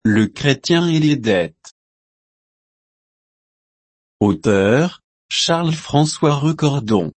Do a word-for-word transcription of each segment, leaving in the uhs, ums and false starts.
le chrétien et les dettes. Auteur, Charles-François Recordon.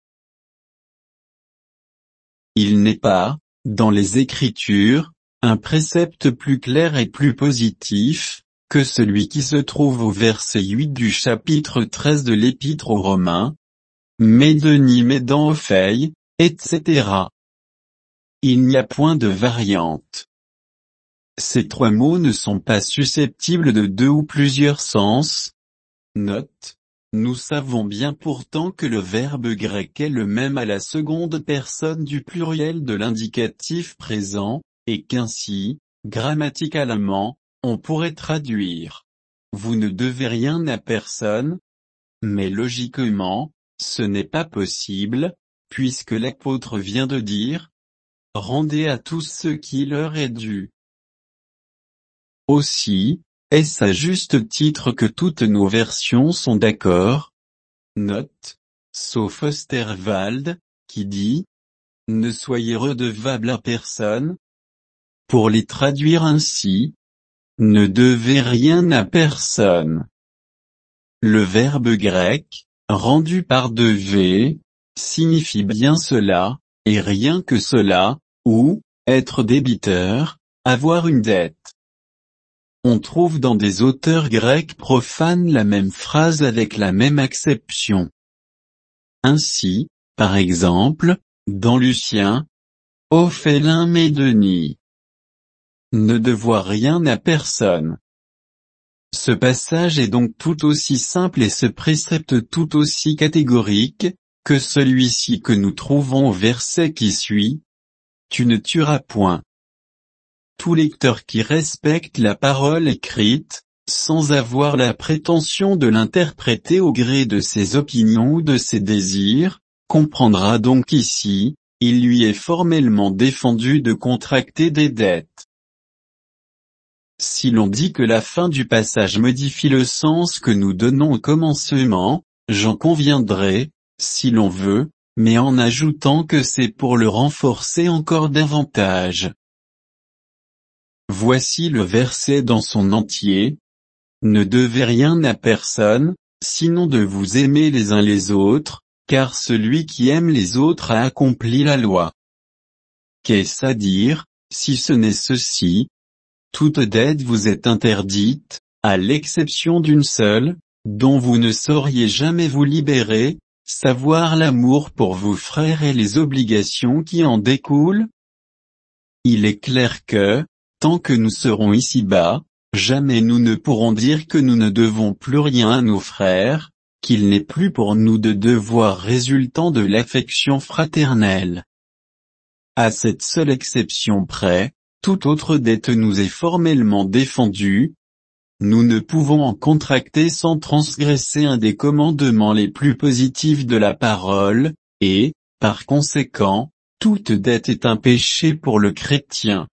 Il n'est pas, dans les Écritures, un précepte plus clair et plus positif, que celui qui se trouve au verset huit du chapitre treize de l'Épître aux Romains. Médeni médan ophei, et cetera. Il n'y a point de variante. Ces trois mots ne sont pas susceptibles de deux ou plusieurs sens. Note. Nous savons bien pourtant que le verbe grec est le même à la seconde personne du pluriel de l'indicatif présent, et qu'ainsi, grammaticalement, on pourrait traduire « Vous ne devez rien à personne », mais logiquement, ce n'est pas possible, puisque l'apôtre vient de dire « Rendez à tous ce qui leur est dû ». Aussi, est-ce à juste titre que toutes nos versions sont d'accord? Note, sauf Osterwald, qui dit « Ne soyez redevables à personne ». Pour les traduire ainsi, « Ne devez rien à personne ». Le verbe grec, rendu par dever, signifie bien cela, et rien que cela, ou, être débiteur, avoir une dette. On trouve dans des auteurs grecs profanes la même phrase avec la même acception. Ainsi, par exemple, dans Lucien, Ophélin Médeni. Ne devoir rien à personne. Ce passage est donc tout aussi simple et ce précepte tout aussi catégorique, que celui-ci que nous trouvons au verset qui suit. Tu ne tueras point. Tout lecteur qui respecte la parole écrite, sans avoir la prétention de l'interpréter au gré de ses opinions ou de ses désirs, comprendra donc ici, il lui est formellement défendu de contracter des dettes. Si l'on dit que la fin du passage modifie le sens que nous donnons au commencement, j'en conviendrai, si l'on veut, mais en ajoutant que c'est pour le renforcer encore davantage. Voici le verset dans son entier. Ne devez rien à personne, sinon de vous aimer les uns les autres, car celui qui aime les autres a accompli la loi. Qu'est-ce à dire, si ce n'est ceci? Toute dette vous est interdite, à l'exception d'une seule, dont vous ne sauriez jamais vous libérer, savoir l'amour pour vos frères et les obligations qui en découlent. Il est clair que, tant que nous serons ici-bas, jamais nous ne pourrons dire que nous ne devons plus rien à nos frères, qu'il n'est plus pour nous de devoir résultant de l'affection fraternelle. À cette seule exception près, toute autre dette nous est formellement défendue. Nous ne pouvons en contracter sans transgresser un des commandements les plus positifs de la parole, et, par conséquent, toute dette est un péché pour le chrétien.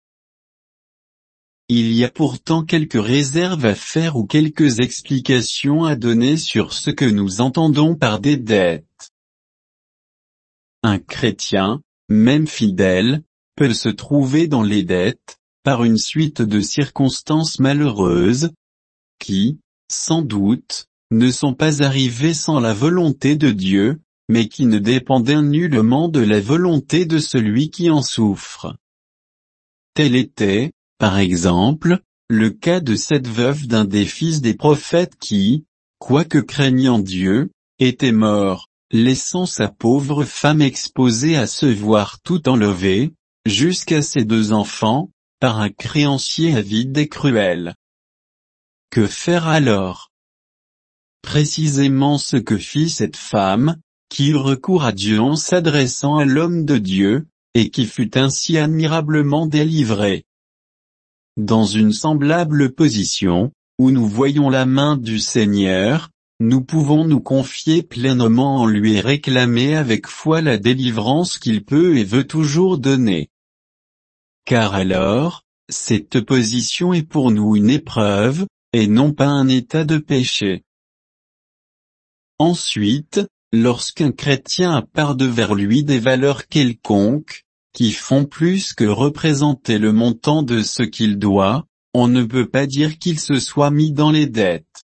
Il y a pourtant quelques réserves à faire ou quelques explications à donner sur ce que nous entendons par des dettes. Un chrétien, même fidèle, peut se trouver dans les dettes, par une suite de circonstances malheureuses, qui, sans doute, ne sont pas arrivées sans la volonté de Dieu, mais qui ne dépendaient nullement de la volonté de celui qui en souffre. Tel était, par exemple, le cas de cette veuve d'un des fils des prophètes qui, quoique craignant Dieu, était mort, laissant sa pauvre femme exposée à se voir tout enlevée, jusqu'à ses deux enfants, par un créancier avide et cruel. Que faire alors? Précisément ce que fit cette femme, qui eut recours à Dieu en s'adressant à l'homme de Dieu, et qui fut ainsi admirablement délivrée. Dans une semblable position, où nous voyons la main du Seigneur, nous pouvons nous confier pleinement en lui et réclamer avec foi la délivrance qu'il peut et veut toujours donner. Car alors, cette position est pour nous une épreuve, et non pas un état de péché. Ensuite, lorsqu'un chrétien a par devers lui des valeurs quelconques, qui font plus que représenter le montant de ce qu'il doit, on ne peut pas dire qu'il se soit mis dans les dettes.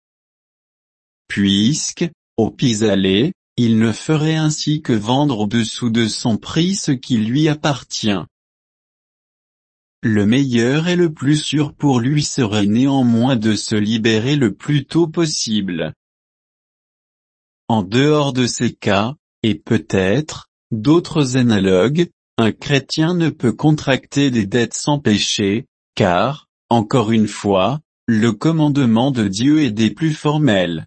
Puisque, au pis-aller, il ne ferait ainsi que vendre au-dessous de son prix ce qui lui appartient. Le meilleur et le plus sûr pour lui serait néanmoins de se libérer le plus tôt possible. En dehors de ces cas, et peut-être, d'autres analogues, un chrétien ne peut contracter des dettes sans péché, car, encore une fois, le commandement de Dieu est des plus formels.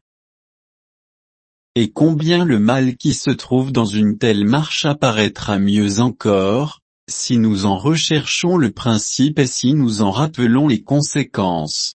Et combien le mal qui se trouve dans une telle marche apparaîtra mieux encore, si nous en recherchons le principe et si nous en rappelons les conséquences.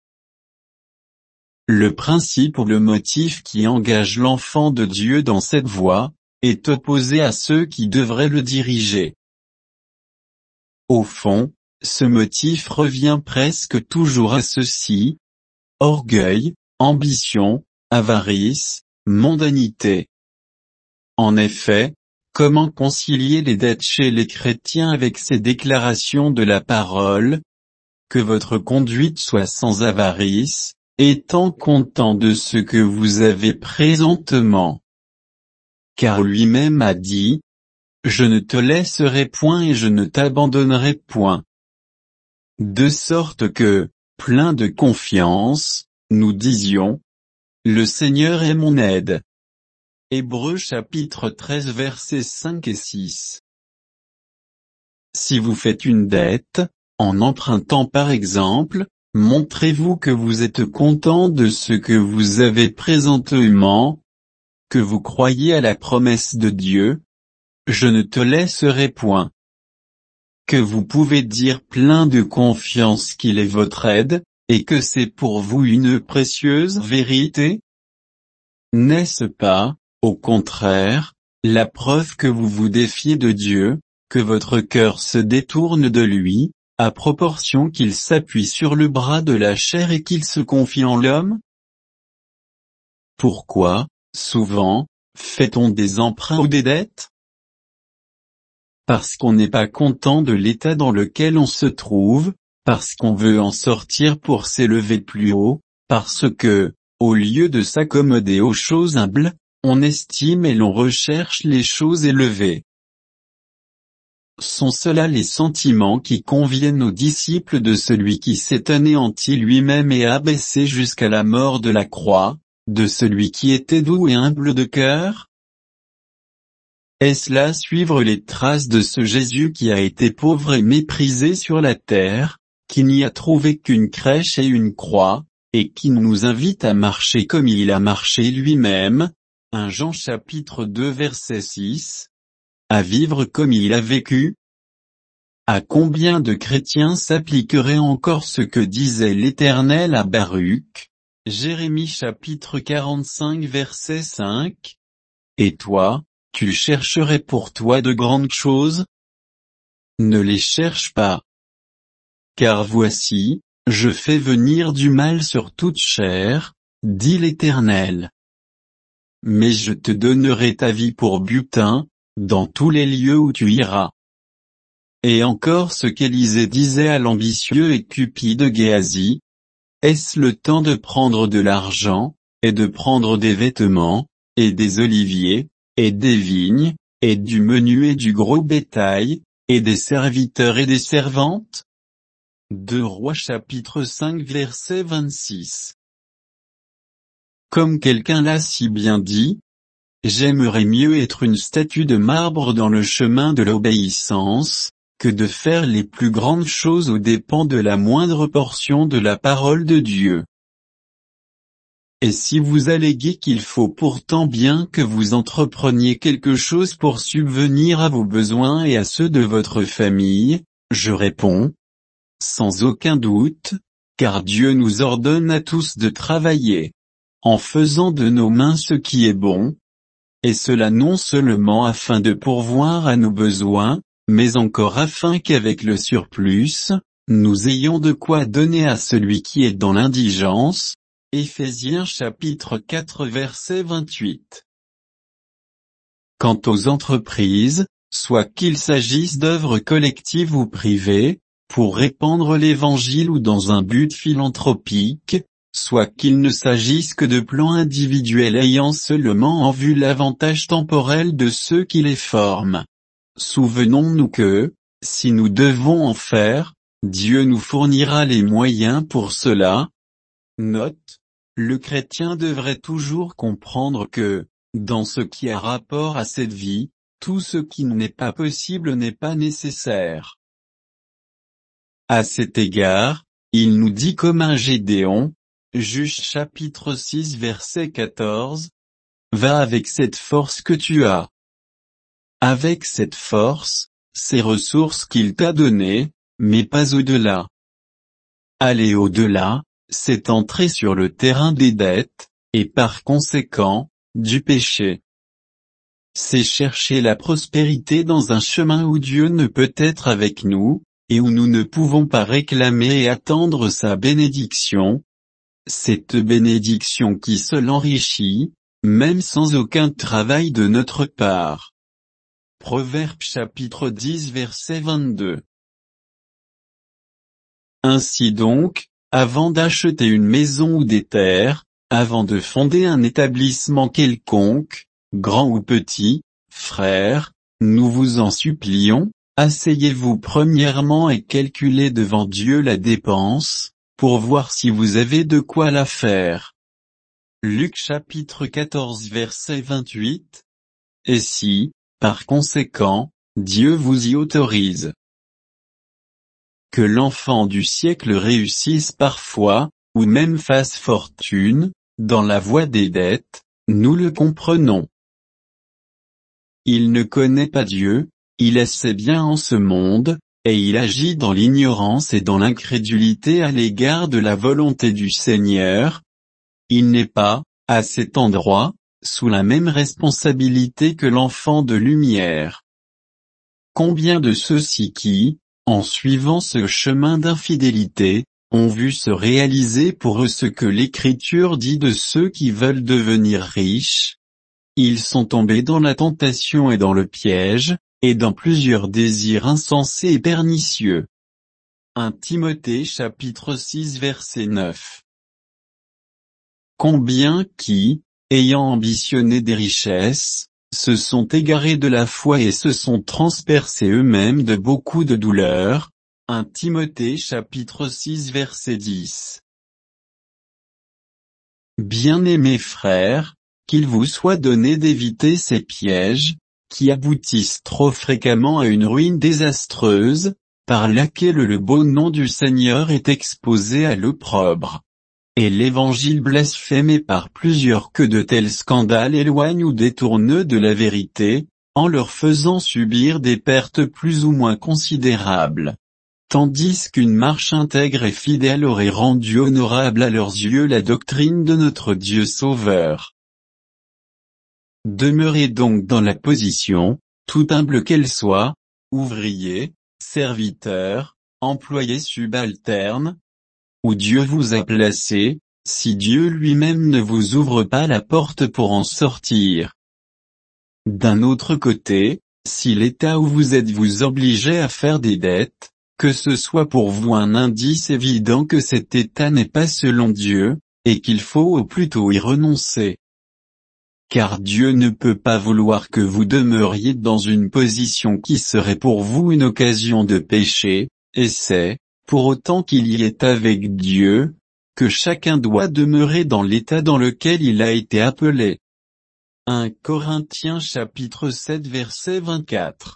Le principe ou le motif qui engage l'enfant de Dieu dans cette voie, est opposé à ceux qui devraient le diriger. Au fond, ce motif revient presque toujours à ceci: orgueil, ambition, avarice, mondanité. En effet, comment concilier les dettes chez les chrétiens avec ces déclarations de la parole? Que votre conduite soit sans avarice, étant content de ce que vous avez présentement. Car lui-même a dit: je ne te laisserai point et je ne t'abandonnerai point. De sorte que, plein de confiance, nous disions: le Seigneur est mon aide. Hébreux chapitre treize versets cinq et six. Si vous faites une dette, en empruntant par exemple, montrez-vous que vous êtes content de ce que vous avez présentement, que vous croyez à la promesse de Dieu: je ne te laisserai point. Que vous pouvez dire plein de confiance qu'il est votre aide, et que c'est pour vous une précieuse vérité? N'est-ce pas, au contraire, la preuve que vous vous défiez de Dieu, que votre cœur se détourne de lui, à proportion qu'il s'appuie sur le bras de la chair et qu'il se confie en l'homme? Pourquoi, souvent, fait-on des emprunts ou des dettes? Parce qu'on n'est pas content de l'état dans lequel on se trouve, parce qu'on veut en sortir pour s'élever plus haut, parce que, au lieu de s'accommoder aux choses humbles, on estime et l'on recherche les choses élevées. Sont ceux-là les sentiments qui conviennent aux disciples de celui qui s'est anéanti lui-même et abaissé jusqu'à la mort de la croix, de celui qui était doux et humble de cœur? Est-ce là suivre les traces de ce Jésus qui a été pauvre et méprisé sur la terre, qui n'y a trouvé qu'une crèche et une croix, et qui nous invite à marcher comme il a marché lui-même, premier Jean chapitre deux verset six, à vivre comme il a vécu? À combien de chrétiens s'appliquerait encore ce que disait l'Éternel à Baruch, Jérémie chapitre quarante-cinq verset cinq? Et toi, tu chercherais pour toi de grandes choses? Ne les cherche pas. Car voici, je fais venir du mal sur toute chair, dit l'Éternel. Mais je te donnerai ta vie pour butin, dans tous les lieux où tu iras. Et encore ce qu'Élisée disait à l'ambitieux et cupide Géasi: est-ce le temps de prendre de l'argent, et de prendre des vêtements, et des oliviers, et des vignes, et du menu et du gros bétail, et des serviteurs et des servantes? deux Rois chapitre cinq verset vingt-six. Comme quelqu'un l'a si bien dit: j'aimerais mieux être une statue de marbre dans le chemin de l'obéissance, que de faire les plus grandes choses aux dépens de la moindre portion de la parole de Dieu. Et si vous alléguez qu'il faut pourtant bien que vous entrepreniez quelque chose pour subvenir à vos besoins et à ceux de votre famille, je réponds: sans aucun doute, car Dieu nous ordonne à tous de travailler, en faisant de nos mains ce qui est bon, et cela non seulement afin de pourvoir à nos besoins, mais encore afin qu'avec le surplus, nous ayons de quoi donner à celui qui est dans l'indigence. Éphésiens chapitre quatre verset vingt-huit. Quant aux entreprises, soit qu'il s'agisse d'œuvres collectives ou privées, pour répandre l'évangile ou dans un but philanthropique, soit qu'il ne s'agisse que de plans individuels ayant seulement en vue l'avantage temporel de ceux qui les forment. Souvenons-nous que, si nous devons en faire, Dieu nous fournira les moyens pour cela. Note: le chrétien devrait toujours comprendre que, dans ce qui a rapport à cette vie, tout ce qui n'est pas possible n'est pas nécessaire. À cet égard, il nous dit comme un Gédéon, Juges chapitre six verset quatorze, « Va avec cette force que tu as. » Avec cette force, ces ressources qu'il t'a données, mais pas au-delà. Aller au-delà, c'est entrer sur le terrain des dettes, et par conséquent, du péché. C'est chercher la prospérité dans un chemin où Dieu ne peut être avec nous, et où nous ne pouvons pas réclamer et attendre sa bénédiction. Cette bénédiction qui seule enrichit, même sans aucun travail de notre part. Proverbe chapitre dix verset vingt-deux. Ainsi donc, avant d'acheter une maison ou des terres, avant de fonder un établissement quelconque, grand ou petit, frères, nous vous en supplions, asseyez-vous premièrement et calculez devant Dieu la dépense, pour voir si vous avez de quoi la faire. Luc chapitre quatorze verset vingt-huit. Et si, par conséquent, Dieu vous y autorise. Que l'enfant du siècle réussisse parfois, ou même fasse fortune, dans la voie des dettes, nous le comprenons. Il ne connaît pas Dieu, il est ses biens en ce monde, et il agit dans l'ignorance et dans l'incrédulité à l'égard de la volonté du Seigneur. Il n'est pas, à cet endroit, sous la même responsabilité que l'enfant de lumière. Combien de ceux-ci qui, en suivant ce chemin d'infidélité, ont vu se réaliser pour eux ce que l'Écriture dit de ceux qui veulent devenir riches? Ils sont tombés dans la tentation et dans le piège, et dans plusieurs désirs insensés et pernicieux. premier Timothée chapitre six verset neuf. Combien qui, ayant ambitionné des richesses, se sont égarés de la foi et se sont transpercés eux-mêmes de beaucoup de douleurs. premier Timothée chapitre six verset dix. Bien-aimés frères, qu'il vous soit donné d'éviter ces pièges, qui aboutissent trop fréquemment à une ruine désastreuse, par laquelle le beau nom du Seigneur est exposé à l'opprobre. Et l'évangile blasphémé par plusieurs que de tels scandales éloignent ou détournent de la vérité, en leur faisant subir des pertes plus ou moins considérables. Tandis qu'une marche intègre et fidèle aurait rendu honorable à leurs yeux la doctrine de notre Dieu Sauveur. Demeurez donc dans la position, tout humble qu'elle soit, ouvrier, serviteur, employé subalterne, où Dieu vous a placé, si Dieu lui-même ne vous ouvre pas la porte pour en sortir. D'un autre côté, si l'état où vous êtes vous obligeait à faire des dettes, que ce soit pour vous un indice évident que cet état n'est pas selon Dieu, et qu'il faut au plus tôt y renoncer. Car Dieu ne peut pas vouloir que vous demeuriez dans une position qui serait pour vous une occasion de péché, et c'est, pour autant qu'il y est avec Dieu, que chacun doit demeurer dans l'état dans lequel il a été appelé. premier Corinthiens chapitre sept verset vingt-quatre.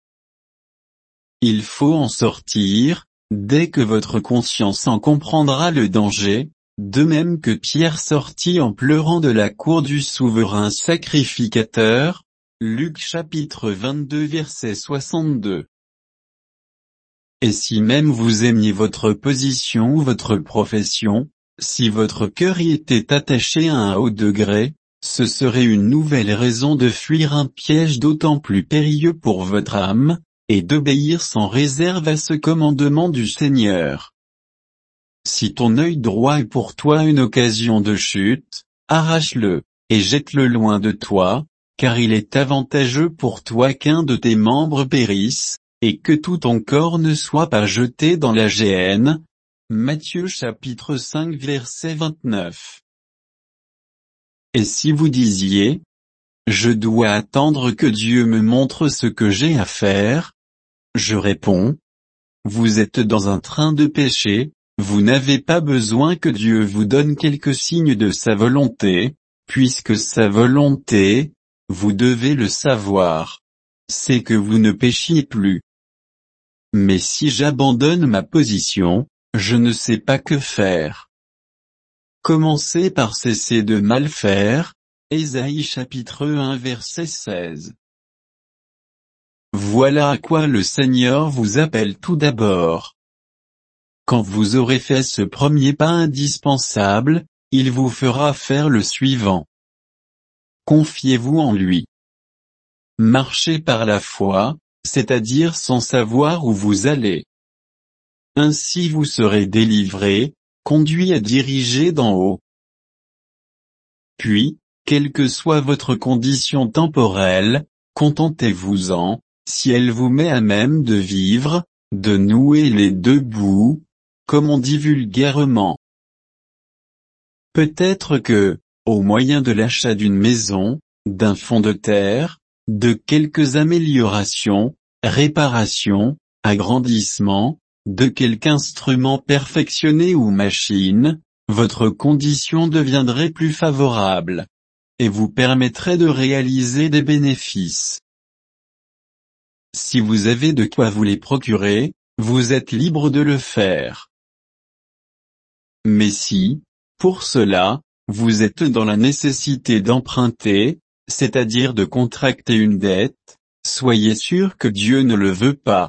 Il faut en sortir, dès que votre conscience en comprendra le danger, de même que Pierre sortit en pleurant de la cour du souverain sacrificateur, Luc chapitre vingt-deux verset soixante-deux. Et si même vous aimiez votre position ou votre profession, si votre cœur y était attaché à un haut degré, ce serait une nouvelle raison de fuir un piège d'autant plus périlleux pour votre âme, et d'obéir sans réserve à ce commandement du Seigneur. Si ton œil droit est pour toi une occasion de chute, arrache-le, et jette-le loin de toi, car il est avantageux pour toi qu'un de tes membres périsse, et que tout ton corps ne soit pas jeté dans la géhenne. Matthieu chapitre cinq verset vingt-neuf. Et si vous disiez, je dois attendre que Dieu me montre ce que j'ai à faire, je réponds, vous êtes dans un train de péché, vous n'avez pas besoin que Dieu vous donne quelques signes de sa volonté, puisque sa volonté, vous devez le savoir, c'est que vous ne péchiez plus. Mais si j'abandonne ma position, je ne sais pas que faire. Commencez par cesser de mal faire, Ésaïe chapitre un verset seize. Voilà à quoi le Seigneur vous appelle tout d'abord. Quand vous aurez fait ce premier pas indispensable, il vous fera faire le suivant. Confiez-vous en lui. Marchez par la foi, c'est-à-dire sans savoir où vous allez. Ainsi vous serez délivré, conduit et dirigé d'en haut. Puis, quelle que soit votre condition temporelle, contentez-vous-en, si elle vous met à même de vivre, de nouer les deux bouts, comme on dit vulgairement. Peut-être que, au moyen de l'achat d'une maison, d'un fonds de terre, de quelques améliorations, réparations, agrandissements, de quelque instrument perfectionné ou machine, votre condition deviendrait plus favorable, et vous permettrait de réaliser des bénéfices. Si vous avez de quoi vous les procurer, vous êtes libre de le faire. Mais si, pour cela, vous êtes dans la nécessité d'emprunter, c'est-à-dire de contracter une dette, soyez sûr que Dieu ne le veut pas.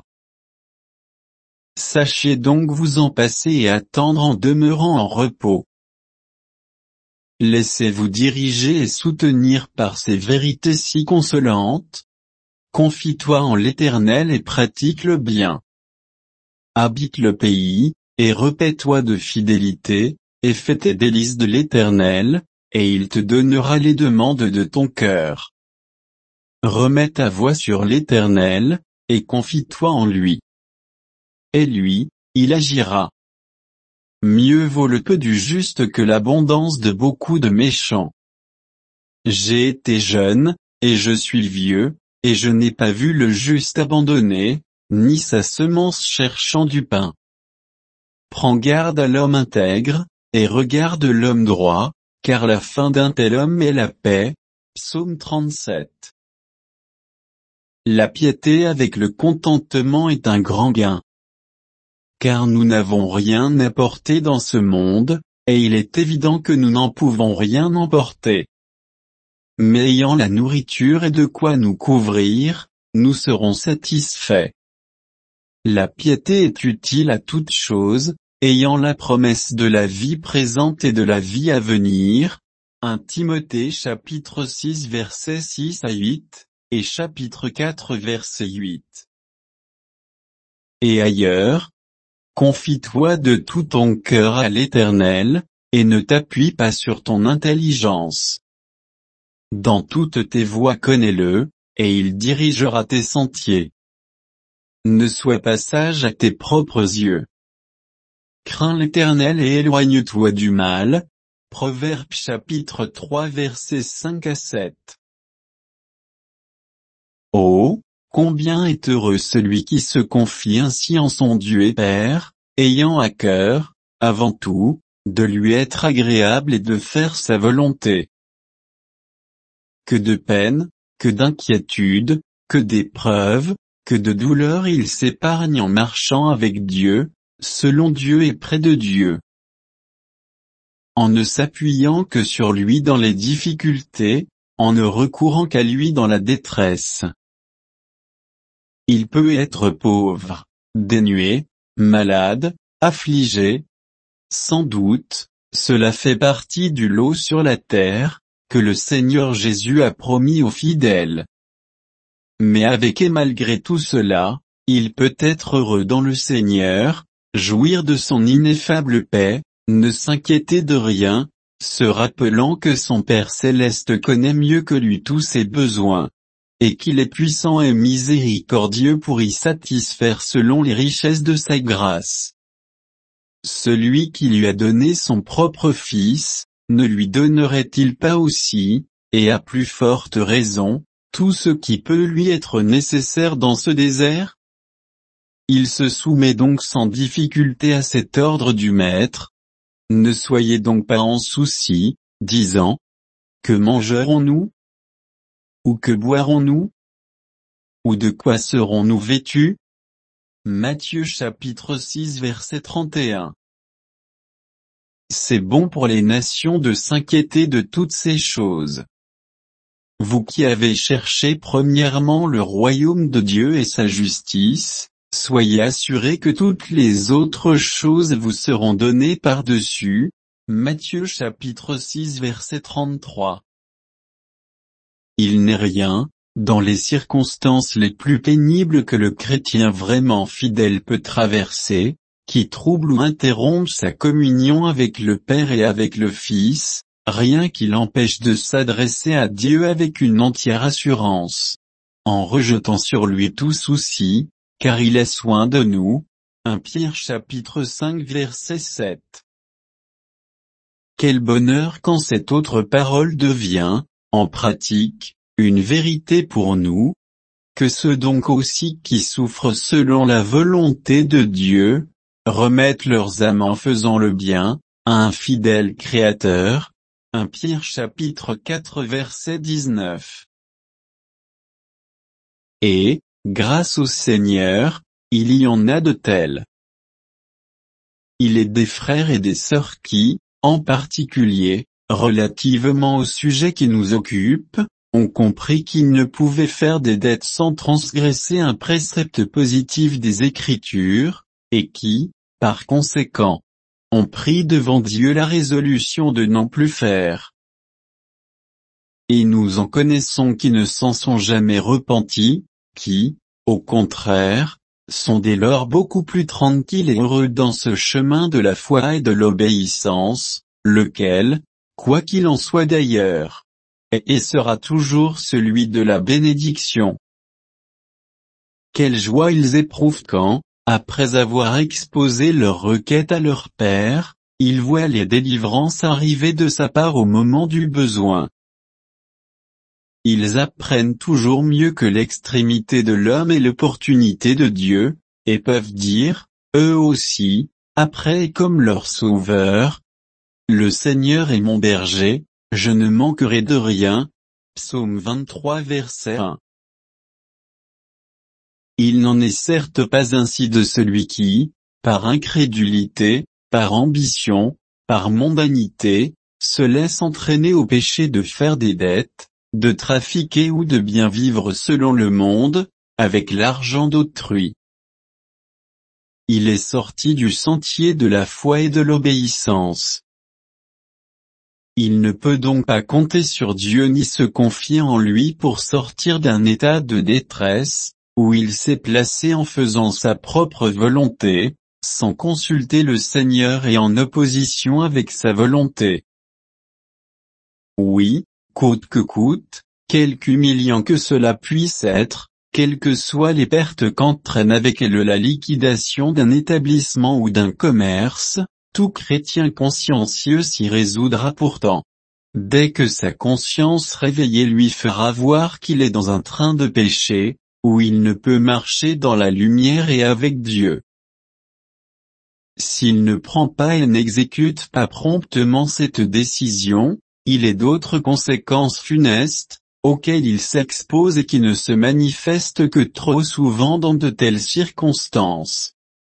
Sachez donc vous en passer et attendre en demeurant en repos. Laissez-vous diriger et soutenir par ces vérités si consolantes. Confie-toi en l'Éternel et pratique le bien. Habite le pays, et repais-toi de fidélité, et fais tes délices de l'Éternel, et il te donnera les demandes de ton cœur. Remets ta voix sur l'Éternel, et confie-toi en lui. Et lui, il agira. Mieux vaut le peu du juste que l'abondance de beaucoup de méchants. J'ai été jeune, et je suis vieux, et je n'ai pas vu le juste abandonné, ni sa semence cherchant du pain. Prends garde à l'homme intègre, et regarde l'homme droit, car la fin d'un tel homme est la paix. Psaume trente-sept. La piété avec le contentement est un grand gain. Car nous n'avons rien à porter dans ce monde, et il est évident que nous n'en pouvons rien emporter. Mais ayant la nourriture et de quoi nous couvrir, nous serons satisfaits. La piété est utile à toute chose, ayant la promesse de la vie présente et de la vie à venir. un Timothée chapitre six versets six à huit, et chapitre quatre verset huit. Et ailleurs, confie-toi de tout ton cœur à l'Éternel, et ne t'appuie pas sur ton intelligence. Dans toutes tes voies connais-le, et il dirigera tes sentiers. Ne sois pas sage à tes propres yeux. Crains l'Éternel et éloigne-toi du mal. Proverbes chapitre trois versets cinq à sept. Oh, combien est heureux celui qui se confie ainsi en son Dieu et Père, ayant à cœur, avant tout, de lui être agréable et de faire sa volonté. Que de peine, que d'inquiétude, que d'épreuves, que de douleurs il s'épargne en marchant avec Dieu, selon Dieu et près de Dieu. En ne s'appuyant que sur lui dans les difficultés, en ne recourant qu'à lui dans la détresse. Il peut être pauvre, dénué, malade, affligé. Sans doute, cela fait partie du lot sur la terre, que le Seigneur Jésus a promis aux fidèles. Mais avec et malgré tout cela, il peut être heureux dans le Seigneur, jouir de son ineffable paix, ne s'inquiéter de rien, se rappelant que son Père céleste connaît mieux que lui tous ses besoins. et qu'il est puissant et miséricordieux pour y satisfaire selon les richesses de sa grâce. Celui qui lui a donné son propre Fils, ne lui donnerait-il pas aussi, et à plus forte raison, tout ce qui peut lui être nécessaire dans ce désert? Il se soumet donc sans difficulté à cet ordre du Maître. Ne soyez donc pas en souci, disant, que mangerons-nous? Ou que boirons-nous? Ou de quoi serons-nous vêtus? Matthieu chapitre six verset trente et un. C'est bon pour les nations de s'inquiéter de toutes ces choses. Vous qui avez cherché premièrement le royaume de Dieu et sa justice, soyez assurés que toutes les autres choses vous seront données par-dessus. Matthieu chapitre six verset trente-trois. Il n'est rien, dans les circonstances les plus pénibles que le chrétien vraiment fidèle peut traverser, qui trouble ou interrompt sa communion avec le Père et avec le Fils, rien qui l'empêche de s'adresser à Dieu avec une entière assurance. En rejetant sur lui tout souci, car il a soin de nous. premier Pierre chapitre cinq verset sept. Quel bonheur quand cette autre parole devient, en pratique, une vérité pour nous, que ceux donc aussi qui souffrent selon la volonté de Dieu, remettent leurs âmes en faisant le bien, à un fidèle Créateur. premier Pierre chapitre quatre verset dix-neuf. Et, grâce au Seigneur, il y en a de tels. Il est des frères et des sœurs qui, en particulier, relativement au sujet qui nous occupe, ont compris qu'ils ne pouvaient faire des dettes sans transgresser un précepte positif des Écritures, et qui, par conséquent, ont pris devant Dieu la résolution de n'en plus faire. Et nous en connaissons qui ne s'en sont jamais repentis, qui, au contraire, sont dès lors beaucoup plus tranquilles et heureux dans ce chemin de la foi et de l'obéissance, lequel, quoi qu'il en soit d'ailleurs, est et sera toujours celui de la bénédiction. Quelle joie ils éprouvent quand, après avoir exposé leur requête à leur Père, ils voient les délivrances arriver de sa part au moment du besoin. Ils apprennent toujours mieux que l'extrémité de l'homme et l'opportunité de Dieu, et peuvent dire, eux aussi, après comme leur Sauveur, « Le Seigneur est mon berger, je ne manquerai de rien » Psaume vingt-trois verset un. Il n'en est certes pas ainsi de celui qui, par incrédulité, par ambition, par mondanité, se laisse entraîner au péché de faire des dettes, de trafiquer ou de bien vivre selon le monde, avec l'argent d'autrui. Il est sorti du sentier de la foi et de l'obéissance. Il ne peut donc pas compter sur Dieu ni se confier en lui pour sortir d'un état de détresse, où il s'est placé en faisant sa propre volonté, sans consulter le Seigneur et en opposition avec sa volonté. Oui, coûte que coûte, quelque humiliant que cela puisse être, quelles que soient les pertes qu'entraîne avec elle la liquidation d'un établissement ou d'un commerce, tout chrétien consciencieux s'y résoudra pourtant. Dès que sa conscience réveillée lui fera voir qu'il est dans un train de péché, où il ne peut marcher dans la lumière et avec Dieu. S'il ne prend pas et n'exécute pas promptement cette décision, il est d'autres conséquences funestes, auxquelles il s'expose et qui ne se manifestent que trop souvent dans de telles circonstances.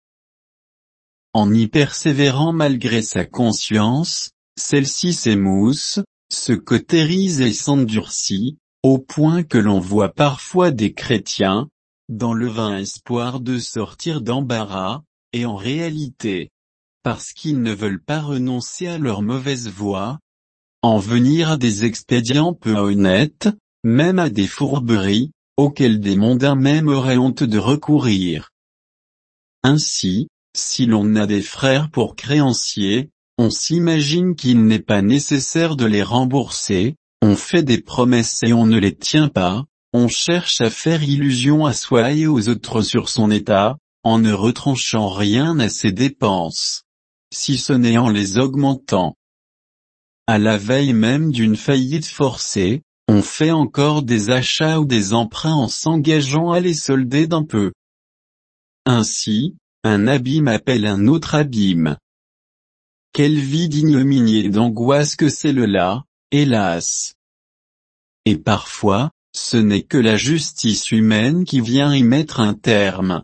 En y persévérant malgré sa conscience, celle-ci s'émousse, se cautérise et s'endurcit, au point que l'on voit parfois des chrétiens, dans le vain espoir de sortir d'embarras, et en réalité, parce qu'ils ne veulent pas renoncer à leur mauvaise voie, en venir à des expédients peu honnêtes, même à des fourberies, auxquelles des mondains même auraient honte de recourir. Ainsi, si l'on a des frères pour créanciers, on s'imagine qu'il n'est pas nécessaire de les rembourser, on fait des promesses et on ne les tient pas, on cherche à faire illusion à soi et aux autres sur son état, en ne retranchant rien à ses dépenses, si ce n'est en les augmentant. À la veille même d'une faillite forcée, on fait encore des achats ou des emprunts en s'engageant à les solder d'un peu. Ainsi, un abîme appelle un autre abîme. Quelle vie d'ignominie et d'angoisse que c'est le là, hélas. Et parfois, ce n'est que la justice humaine qui vient y mettre un terme.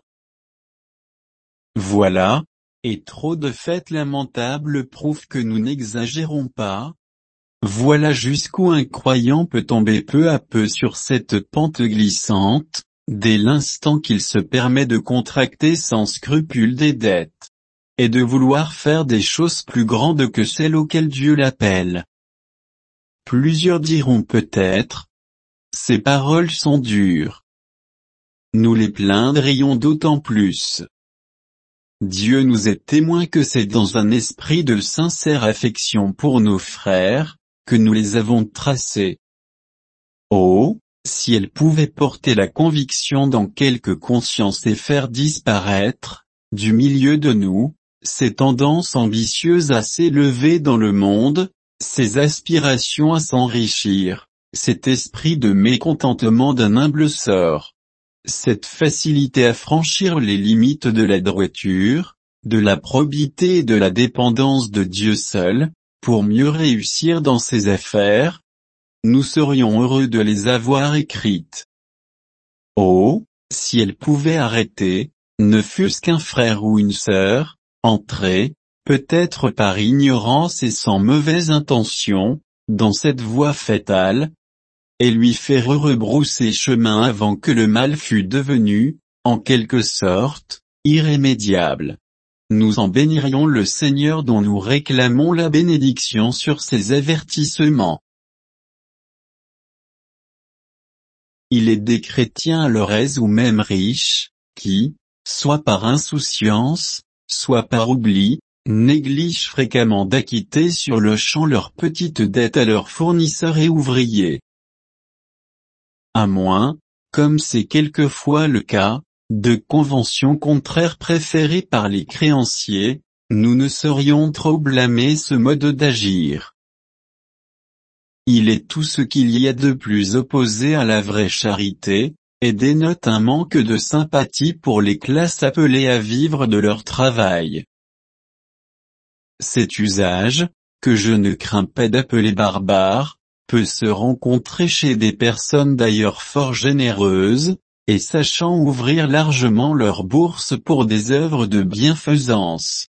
Voilà, et trop de faits lamentables prouvent que nous n'exagérons pas. Voilà jusqu'où un croyant peut tomber peu à peu sur cette pente glissante, dès l'instant qu'il se permet de contracter sans scrupule des dettes, et de vouloir faire des choses plus grandes que celles auxquelles Dieu l'appelle. Plusieurs diront peut-être, ces paroles sont dures. Nous les plaindrions d'autant plus. Dieu nous est témoin que c'est dans un esprit de sincère affection pour nos frères, que nous les avons tracés. Oh, si elle pouvait porter la conviction dans quelque conscience et faire disparaître, du milieu de nous, ces tendances ambitieuses à s'élever dans le monde, ces aspirations à s'enrichir, cet esprit de mécontentement d'un humble sort, cette facilité à franchir les limites de la droiture, de la probité et de la dépendance de Dieu seul, pour mieux réussir dans ses affaires, nous serions heureux de les avoir écrites. Oh, si elle pouvait arrêter, ne fût-ce qu'un frère ou une sœur, entrer, peut-être par ignorance et sans mauvaise intention, dans cette voie fatale, et lui faire rebrousser chemin avant que le mal fût devenu, en quelque sorte, irrémédiable. Nous en bénirions le Seigneur dont nous réclamons la bénédiction sur ses avertissements. Il est des chrétiens alors aisés ou même riches, qui, soit par insouciance, soit par oubli, négligent fréquemment d'acquitter sur le champ leurs petites dettes à leurs fournisseurs et ouvriers. À moins, comme c'est quelquefois le cas, de conventions contraires préférées par les créanciers, nous ne saurions trop blâmer ce mode d'agir. Il est tout ce qu'il y a de plus opposé à la vraie charité, et dénote un manque de sympathie pour les classes appelées à vivre de leur travail. Cet usage, que je ne crains pas d'appeler barbare, peut se rencontrer chez des personnes d'ailleurs fort généreuses, et sachant ouvrir largement leur bourse pour des œuvres de bienfaisance.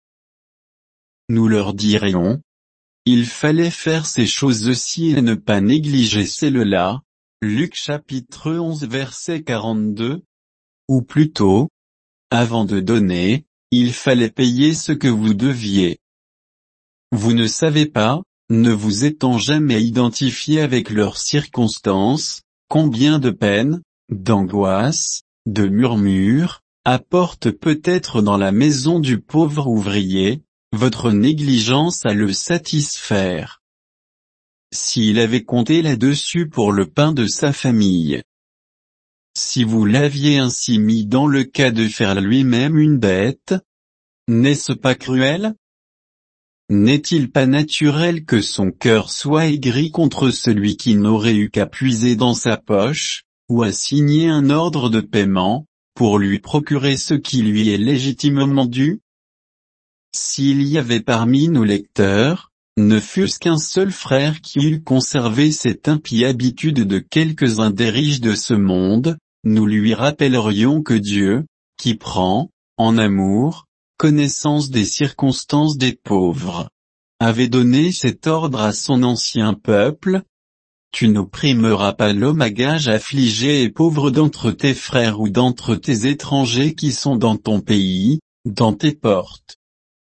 Nous leur dirions, il fallait faire ces choses-ci et ne pas négliger celles-là, Luc chapitre onze verset quarante-deux, ou plutôt, avant de donner, il fallait payer ce que vous deviez. Vous ne savez pas, ne vous étant jamais identifié avec leurs circonstances, combien de peines, d'angoisse, de murmures, apporte peut-être dans la maison du pauvre ouvrier, votre négligence à le satisfaire. S'il avait compté là-dessus pour le pain de sa famille. Si vous l'aviez ainsi mis dans le cas de faire lui-même une dette, n'est-ce pas cruel? N'est-il pas naturel que son cœur soit aigri contre celui qui n'aurait eu qu'à puiser dans sa poche, ou à signer un ordre de paiement, pour lui procurer ce qui lui est légitimement dû? S'il y avait parmi nos lecteurs, ne fût-ce qu'un seul frère qui eût conservé cette impie habitude de quelques-uns des riches de ce monde, nous lui rappellerions que Dieu, qui prend, en amour, connaissance des circonstances des pauvres, avait donné cet ordre à son ancien peuple. Tu n'opprimeras pas l'homme à gage affligé et pauvre d'entre tes frères ou d'entre tes étrangers qui sont dans ton pays, dans tes portes.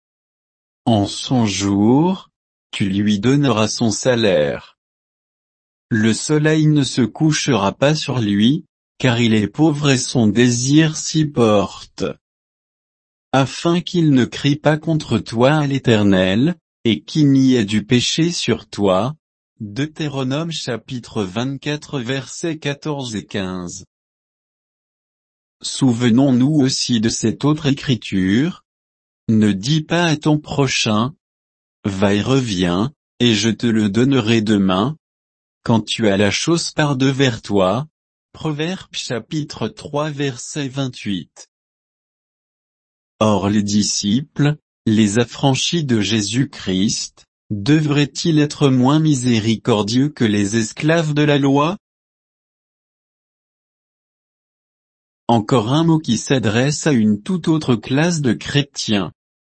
En son jour, tu lui donneras son salaire. Le soleil ne se couchera pas sur lui, car il est pauvre et son désir s'y porte. Afin qu'il ne crie pas contre toi à l'Éternel, et qu'il n'y ait du péché sur toi, Deutéronome chapitre vingt-quatre versets quatorze et quinze. Souvenons-nous aussi de cette autre écriture. Ne dis pas à ton prochain, va et reviens, et je te le donnerai demain, quand tu as la chose par devers toi. Proverbe chapitre trois verset vingt-huit. Or les disciples, les affranchis de Jésus-Christ, devraient-ils être moins miséricordieux que les esclaves de la loi? Encore un mot qui s'adresse à une toute autre classe de chrétiens.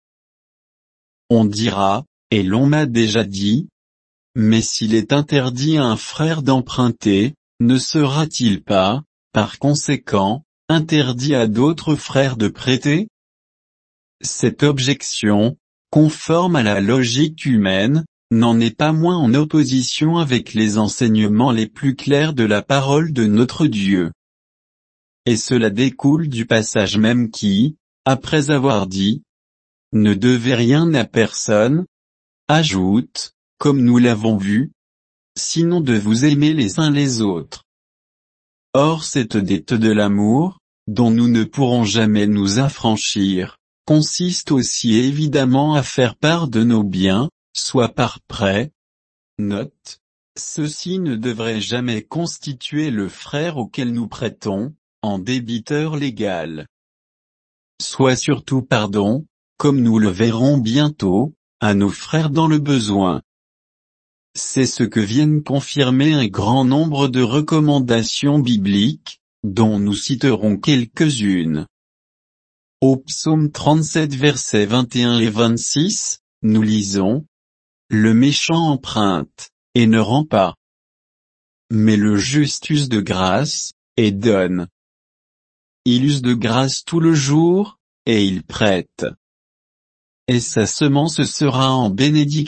On dira, et l'on m'a déjà dit, mais s'il est interdit à un frère d'emprunter, ne sera-t-il pas, par conséquent, interdit à d'autres frères de prêter? Cette objection, conforme à la logique humaine, n'en est pas moins en opposition avec les enseignements les plus clairs de la parole de notre Dieu. Et cela découle du passage même qui, après avoir dit « Ne devez rien à personne », ajoute, comme nous l'avons vu, « sinon de vous aimer les uns les autres ». Or cette dette de l'amour, dont nous ne pourrons jamais nous affranchir, consiste aussi évidemment à faire part de nos biens, soit par prêt. Note. Ceci ne devrait jamais constituer le frère auquel nous prêtons, en débiteur légal. Soit surtout pardon, comme nous le verrons bientôt, à nos frères dans le besoin. C'est ce que viennent confirmer un grand nombre de recommandations bibliques, dont nous citerons quelques-unes. Au psaume trente-sept versets vingt et un et vingt-six, nous lisons « Le méchant emprunte, et ne rend pas. Mais le juste use de grâce, et donne. Il use de grâce tout le jour, et il prête. Et sa semence sera en bénédiction. »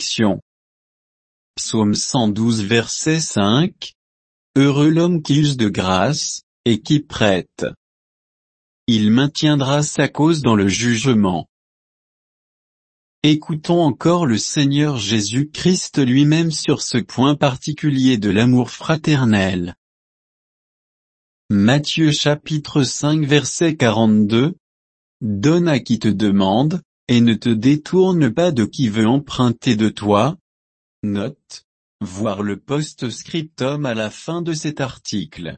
Psaume cent douze verset cinq. Heureux l'homme qui use de grâce, et qui prête. Il maintiendra sa cause dans le jugement. Écoutons encore le Seigneur Jésus-Christ lui-même sur ce point particulier de l'amour fraternel. Matthieu chapitre cinq verset quarante-deux. Donne à qui te demande, et ne te détourne pas de qui veut emprunter de toi. Note. Voir le post-scriptum à la fin de cet article.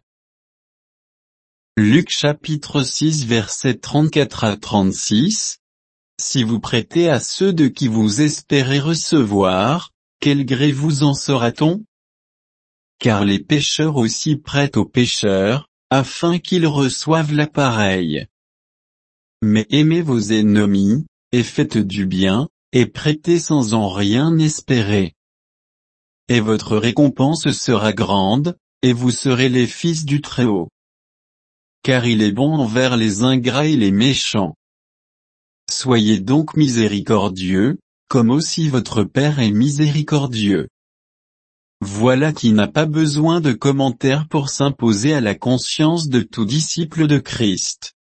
Luc chapitre six verset trente-quatre à trente-six. Si vous prêtez à ceux de qui vous espérez recevoir, quel gré vous en sera-t-on? Car les pécheurs aussi prêtent aux pécheurs, afin qu'ils reçoivent la pareille. Mais aimez vos ennemis, et faites du bien, et prêtez sans en rien espérer. Et votre récompense sera grande, et vous serez les fils du Très-Haut. Car il est bon envers les ingrats et les méchants. Soyez donc miséricordieux, comme aussi votre Père est miséricordieux. Voilà qui n'a pas besoin de commentaires pour s'imposer à la conscience de tout disciple de Christ.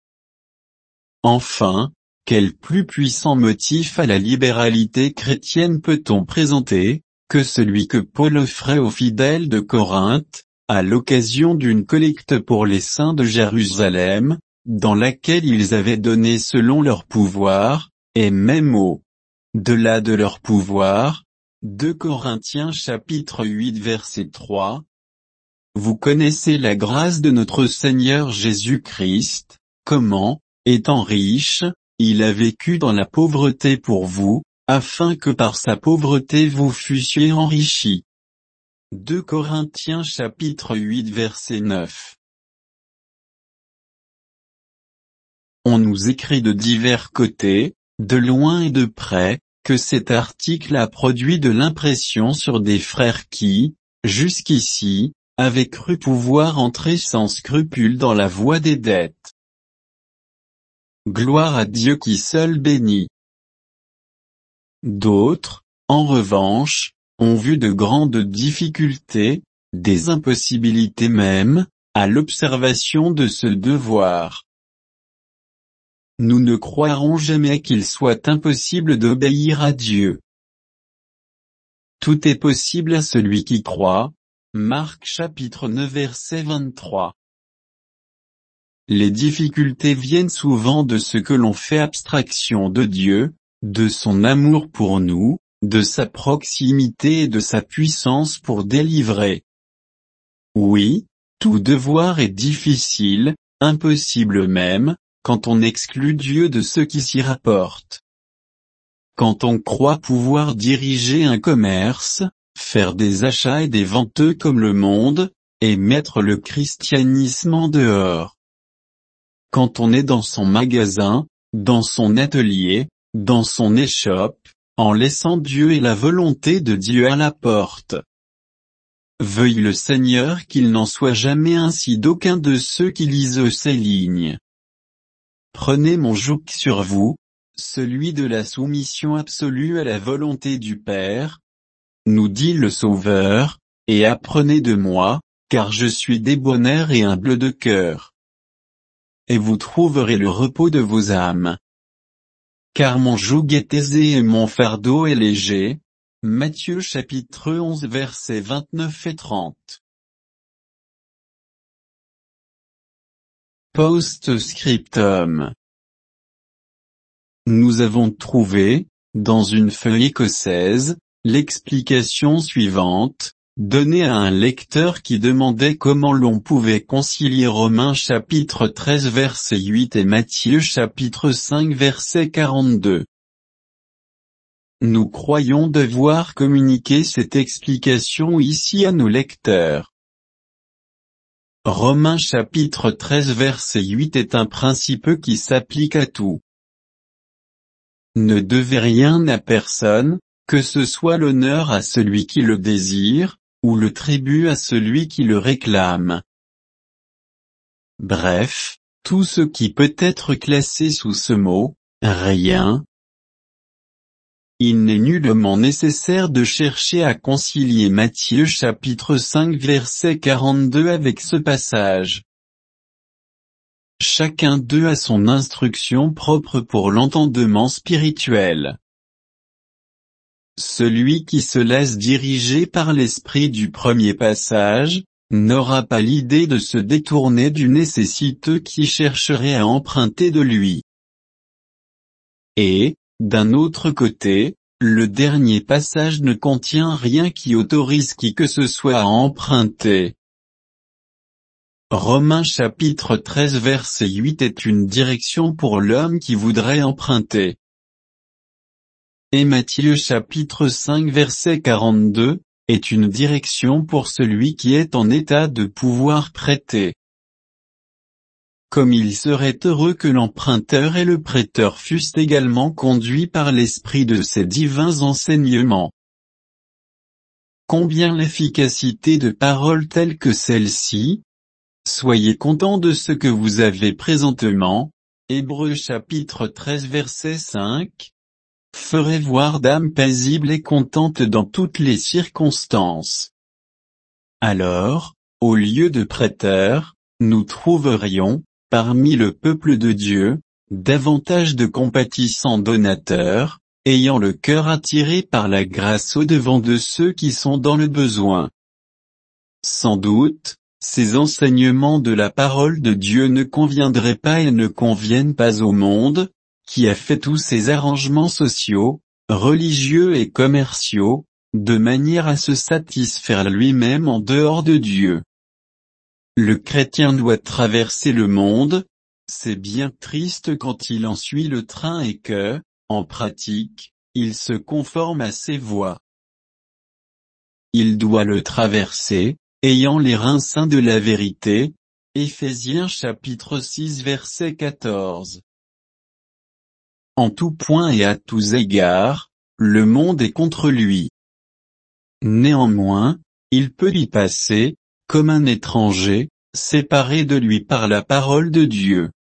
Enfin, quel plus puissant motif à la libéralité chrétienne peut-on présenter, que celui que Paul offrait aux fidèles de Corinthe, à l'occasion d'une collecte pour les saints de Jérusalem, dans laquelle ils avaient donné selon leur pouvoir, et même au-delà de leur pouvoir. deux Corinthiens chapitre huit verset trois. Vous connaissez la grâce de notre Seigneur Jésus-Christ, comment, étant riche, il a vécu dans la pauvreté pour vous, afin que par sa pauvreté vous fussiez enrichis. deux Corinthiens chapitre huit verset neuf. On nous écrit de divers côtés, de loin et de près, que cet article a produit de l'impression sur des frères qui, jusqu'ici, avaient cru pouvoir entrer sans scrupule dans la voie des dettes. Gloire à Dieu qui seul bénit. D'autres, en revanche, ont vu de grandes difficultés, des impossibilités même, à l'observation de ce devoir. Nous ne croirons jamais qu'il soit impossible d'obéir à Dieu. Tout est possible à celui qui croit. Marc chapitre neuf verset vingt-trois. Les difficultés viennent souvent de ce que l'on fait abstraction de Dieu, de son amour pour nous, de sa proximité et de sa puissance pour délivrer. Oui, tout devoir est difficile, impossible même, quand on exclut Dieu de ce qui s'y rapporte. Quand on croit pouvoir diriger un commerce, faire des achats et des ventes comme le monde, et mettre le christianisme en dehors. Quand on est dans son magasin, dans son atelier, dans son échoppe, en laissant Dieu et la volonté de Dieu à la porte. Veuille le Seigneur qu'il n'en soit jamais ainsi d'aucun de ceux qui lisent ces lignes. Prenez mon joug sur vous, celui de la soumission absolue à la volonté du Père, nous dit le Sauveur, et apprenez de moi, car je suis débonnaire et humble de cœur. Et vous trouverez le repos de vos âmes. Car mon joug est aisé et mon fardeau est léger. Matthieu chapitre onze versets vingt-neuf et trente. Post-scriptum. Nous avons trouvé, dans une feuille écossaise, l'explication suivante, donnée à un lecteur qui demandait comment l'on pouvait concilier Romains chapitre treize verset huit et Matthieu chapitre cinq verset quarante-deux. Nous croyons devoir communiquer cette explication ici à nos lecteurs. Romains chapitre treize verset huit est un principe qui s'applique à tout. Ne devez rien à personne, que ce soit l'honneur à celui qui le désire, ou le tribut à celui qui le réclame. Bref, tout ce qui peut être classé sous ce mot, rien. Il n'est nullement nécessaire de chercher à concilier Matthieu chapitre cinq verset quarante-deux avec ce passage. Chacun d'eux a son instruction propre pour l'entendement spirituel. Celui qui se laisse diriger par l'esprit du premier passage, n'aura pas l'idée de se détourner du nécessiteux qui chercherait à emprunter de lui. Et, d'un autre côté, le dernier passage ne contient rien qui autorise qui que ce soit à emprunter. Romains chapitre treize verset huit est une direction pour l'homme qui voudrait emprunter. Et Matthieu chapitre cinq verset quarante-deux, est une direction pour celui qui est en état de pouvoir prêter. Comme il serait heureux que l'emprunteur et le prêteur fussent également conduits par l'esprit de ces divins enseignements. Combien l'efficacité de paroles telles que celle-ci? Soyez contents de ce que vous avez présentement, Hébreux chapitre treize verset cinq. Ferait voir d'âme paisible et contente dans toutes les circonstances. Alors, au lieu de prêteurs, nous trouverions, parmi le peuple de Dieu, davantage de compatissants donateurs, ayant le cœur attiré par la grâce au-devant de ceux qui sont dans le besoin. Sans doute, ces enseignements de la parole de Dieu ne conviendraient pas et ne conviennent pas au monde, qui a fait tous ces arrangements sociaux, religieux et commerciaux, de manière à se satisfaire lui-même en dehors de Dieu. Le chrétien doit traverser le monde, c'est bien triste quand il en suit le train et que, en pratique, il se conforme à ses voies. Il doit le traverser, ayant les reins saints de la vérité, Éphésiens chapitre six verset quatorze. En tout point et à tous égards, le monde est contre lui. Néanmoins, il peut y passer, comme un étranger, séparé de lui par la parole de Dieu.